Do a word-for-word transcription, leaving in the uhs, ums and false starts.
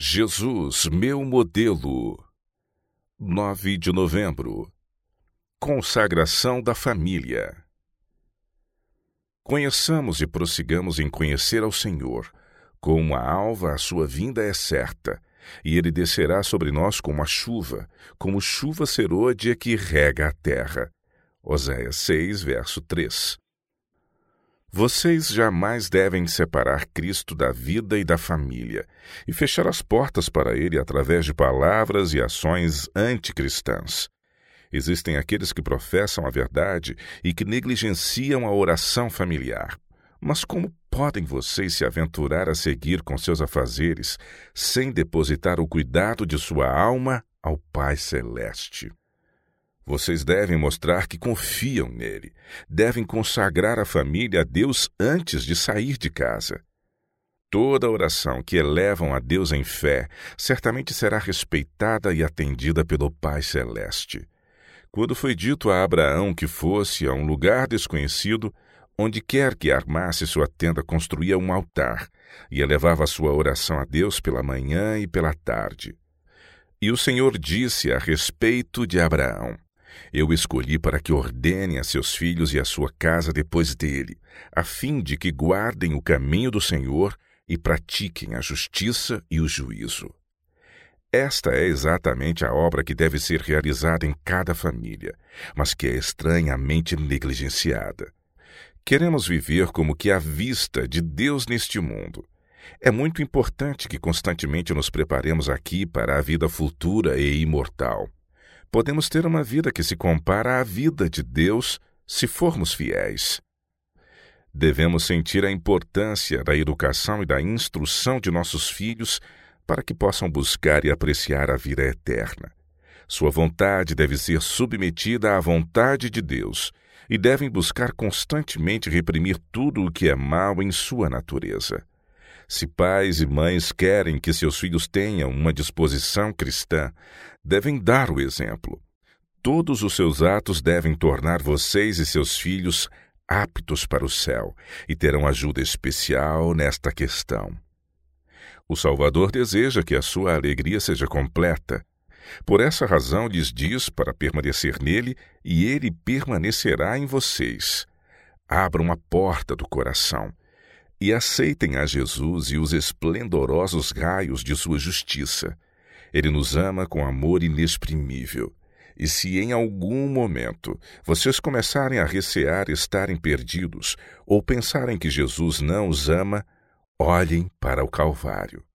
Jesus, meu modelo. nove de novembro. Consagração da família. Conheçamos e prossigamos em conhecer ao Senhor. Como a alva, a sua vinda é certa, e ele descerá sobre nós como a chuva, como chuva serôdia que rega a terra. Oséias seis, verso três. Vocês jamais devem separar Cristo da vida e da família, e fechar as portas para ele através de palavras e ações anticristãs. Existem aqueles que professam a verdade e que negligenciam a oração familiar. Mas como podem vocês se aventurar a seguir com seus afazeres sem depositar o cuidado de sua alma ao Pai Celeste? Vocês devem mostrar que confiam nele. Devem consagrar a família a Deus antes de sair de casa. Toda oração que elevam a Deus em fé certamente será respeitada e atendida pelo Pai Celeste. Quando foi dito a Abraão que fosse a um lugar desconhecido, onde quer que armasse sua tenda, construía um altar e elevava sua oração a Deus pela manhã e pela tarde. E o Senhor disse a respeito de Abraão: Eu escolhi para que ordene a seus filhos e a sua casa depois dele, a fim de que guardem o caminho do Senhor e pratiquem a justiça e o juízo. Esta é exatamente a obra que deve ser realizada em cada família, mas que é estranhamente negligenciada. Queremos viver como que à vista de Deus neste mundo. É muito importante que constantemente nos preparemos aqui para a vida futura e imortal. Podemos ter uma vida que se compara à vida de Deus se formos fiéis. Devemos sentir a importância da educação e da instrução de nossos filhos para que possam buscar e apreciar a vida eterna. Sua vontade deve ser submetida à vontade de Deus e devem buscar constantemente reprimir tudo o que é mal em sua natureza. Se pais e mães querem que seus filhos tenham uma disposição cristã, devem dar o exemplo. Todos os seus atos devem tornar vocês e seus filhos aptos para o céu e terão ajuda especial nesta questão. O Salvador deseja que a sua alegria seja completa. Por essa razão lhes diz para permanecer nele e ele permanecerá em vocês. Abram a porta do coração e aceitem a Jesus e os esplendorosos raios de sua justiça. Ele nos ama com amor inexprimível. E se em algum momento vocês começarem a recear estarem perdidos ou pensarem que Jesus não os ama, olhem para o Calvário.